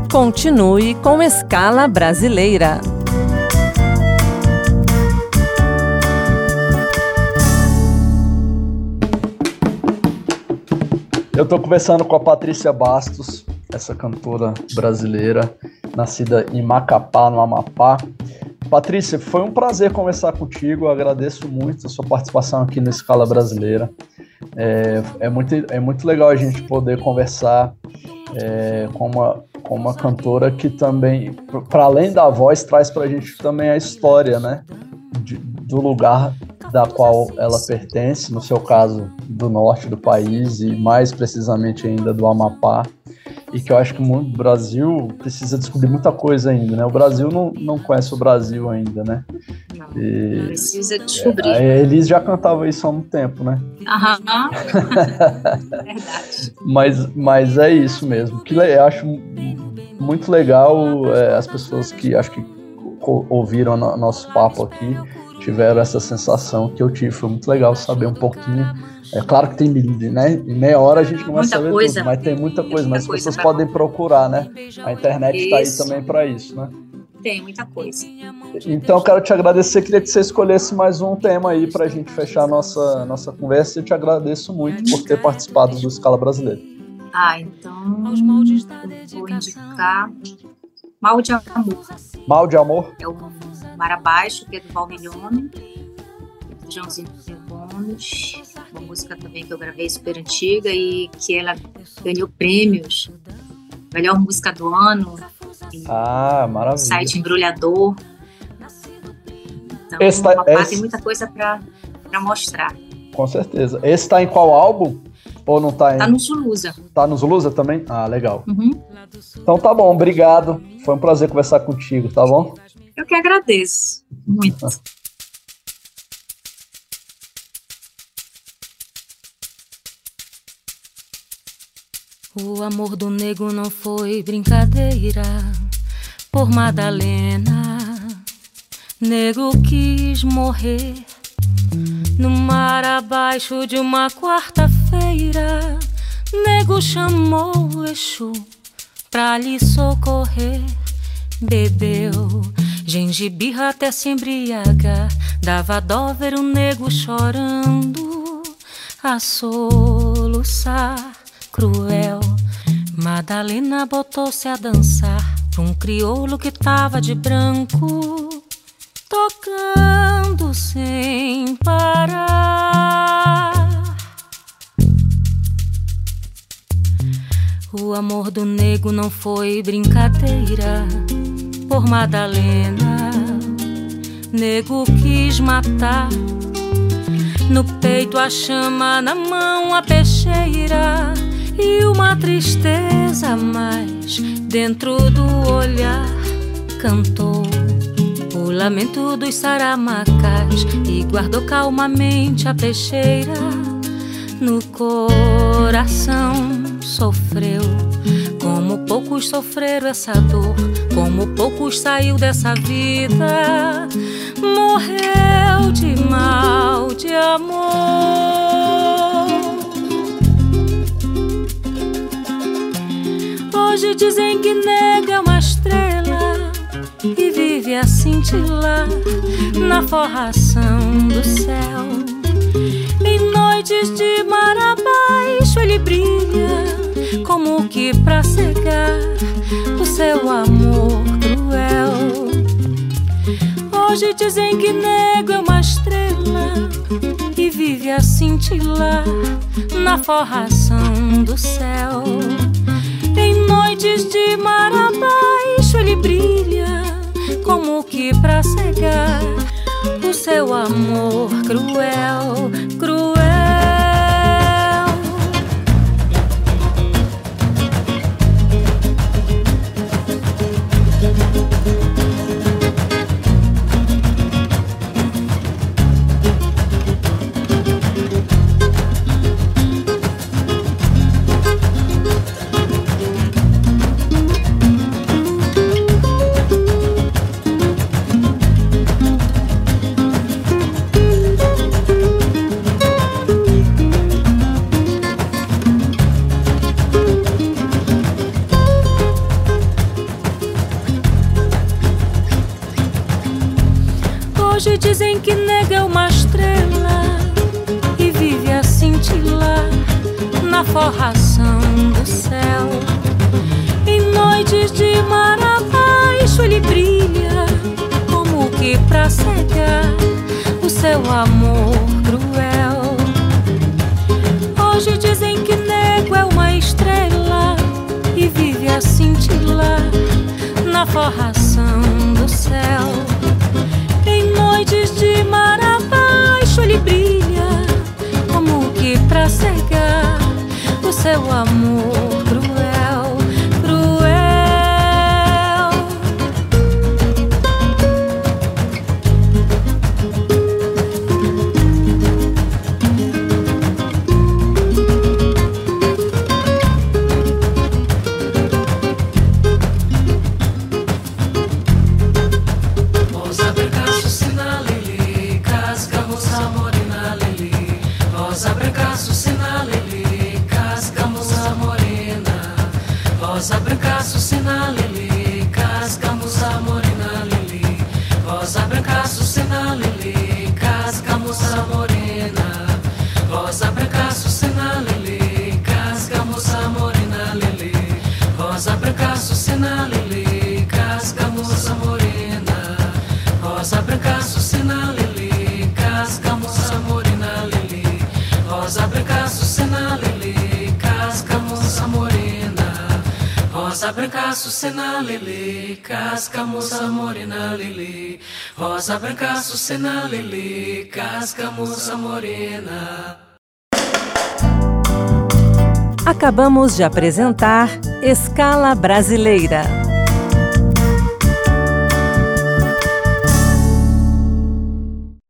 Continue com Escala Brasileira. Eu estou conversando com a Patrícia Bastos, essa cantora brasileira, nascida em Macapá, no Amapá. Patrícia, foi um prazer conversar contigo, eu agradeço muito a sua participação aqui no Escala Brasileira. É muito legal a gente poder conversar com uma cantora que também, para além da voz, traz para a gente também a história, né, do lugar da qual ela pertence, no seu caso do norte do país e mais precisamente ainda do Amapá, e que eu acho que o mundo do Brasil precisa descobrir muita coisa ainda, né? O Brasil não conhece o Brasil ainda, né? Não, precisa descobrir. A Elis já cantava isso há um tempo, né? Aham, verdade. Mas é isso mesmo. Eu acho muito legal as pessoas que acho que ouviram nosso papo aqui tiveram essa sensação que eu tive. Foi muito legal saber um pouquinho. É claro que tem, né? Em meia hora a gente não vai saber tudo, mas tem muita coisa. Mas as pessoas podem procurar, né? A internet está aí também para isso, né? Tem muita coisa. Então eu quero te agradecer, queria que você escolhesse mais um tema aí para a gente fechar a nossa conversa. Eu te agradeço muito por ter participado do Escala Brasileira. Então eu vou indicar Mal de Amor. Mal de Amor? É o Mar Abaixo, que é do Valmilhone, do Joãozinho Gomes. Uma música também que eu gravei super antiga e que ela ganhou prêmios. Melhor música do ano. Maravilha. Site Embrulhador. Então, tem muita coisa para mostrar. Com certeza. Esse tá em qual álbum? Ou não tá em... Tá no Zulusa. Tá no Zulusa também? Legal. Uhum. Então tá bom, obrigado. Foi um prazer conversar contigo, tá bom? Eu que agradeço. Muito. O amor do nego não foi brincadeira. Por Madalena, nego quis morrer no mar abaixo de uma quarta-feira. Nego chamou o Exu pra lhe socorrer. Bebeu gengibirra até se embriagar. Dava dó ver o nego chorando, a soluçar cruel. Madalena botou-se a dançar pra um crioulo que tava de branco, tocando sem parar. O amor do nego não foi brincadeira. Por Madalena, nego quis matar. No peito a chama, na mão a peixeira, e uma tristeza a mais dentro do olhar. Cantou o lamento dos saramacás e guardou calmamente a peixeira. No coração sofreu, como poucos sofreram essa dor, como poucos saiu dessa vida. Morreu de mal de amor. Hoje dizem que nego é uma estrela e vive a cintilar na forração do céu. Em noites de mar abaixo ele brilha, como que pra cegar o seu amor cruel. Hoje dizem que nego é uma estrela e vive a cintilar na forração do céu. Em noites de mar abaixo ele brilha, como que pra cegar o seu amor cruel, cruel. Hoje dizem que nega é uma estrela e vive a cintilar na forração do céu. Em noites de mar abaixo ele brilha, como que pra cegar o seu amor cruel. Hoje dizem que nego é uma estrela e vive a cintilar na forração do céu. Em noites de mar abaixo ele brilha, como que pra cegar o seu amor cruel, cruel. Rosa branca, açucena, lili, cascamuça, morena, lili. Rosa branca, açucena, lili, cascamuça, morena. Rosa branca, açucena, lili, cascamuça, morena, lili. Rosa branca, açucena, lili, cascamuça, morena. Rosa branca, açucena, lili, cascamuça, morena, lili. Rosa branca, açucena, lili, cascamuça, morena. Rosa branca, açucena, lili, casca, moça morena, lili. Rosa branca, açucena, lili, casca, moça morena. Acabamos de apresentar Escala Brasileira.